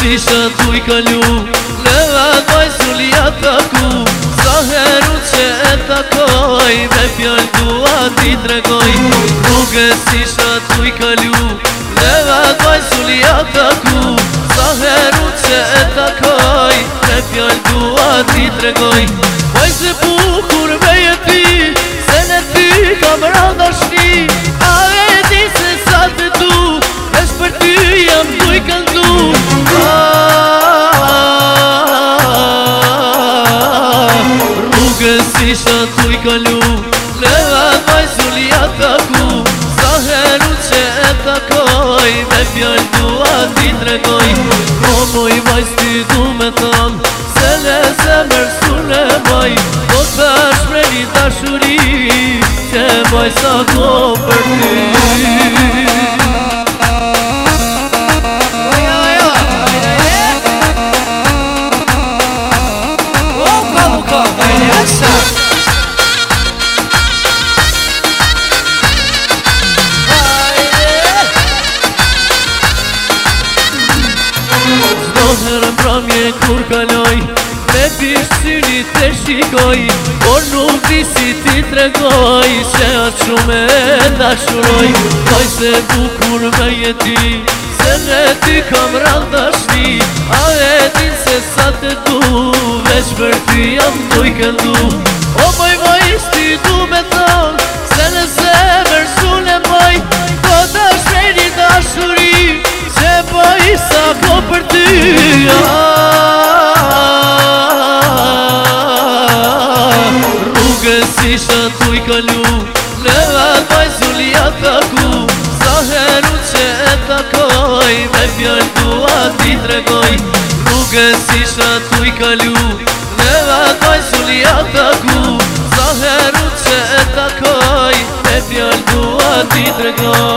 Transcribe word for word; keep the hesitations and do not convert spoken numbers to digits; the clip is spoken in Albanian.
isha tu i kalu Levat vaj Zulia taku Sa heru që e takoj Me fjall dua ti tregoj Rrugës isha tu i kalu Levat vaj Zulia taku Sa heru që e takoj Me fjall dua ti tregoj Vaj se bukur me jeti Se në ty kam randa shni A e di se sa të du Vesh për ty jam tu i këndu Rrugës isha tu i kalu Levat vaj Zulia taku Sa heru që e takoj Me fjall dua ti tregoj O moj vaj s'ti du me tham Se le zemër s'une vaj Po të shme një dashuri Që vaj sa ko për ty Herën pramje kur kaloj Me pisht syni të shikoj Por nuk di si ti tregoj Se atë shume e dashuroj Kaj se bukur me jeti Se në ty kam randa shni A e din se sa të du Veç për ty jam tu i këndu O moj moj s'ti du me thon Se në zemër s'une moj Po të shprej një dashuri Që poj sa ko për ty Rrugës isha tu i kalu Levat vaj Zulia taku Sa heru që e takoj Me fjall dua ti tregoj Rrugës isha tu i kalu Levat vaj Zulia taku Sa heru që e takoj Me fjall dua ti tregoj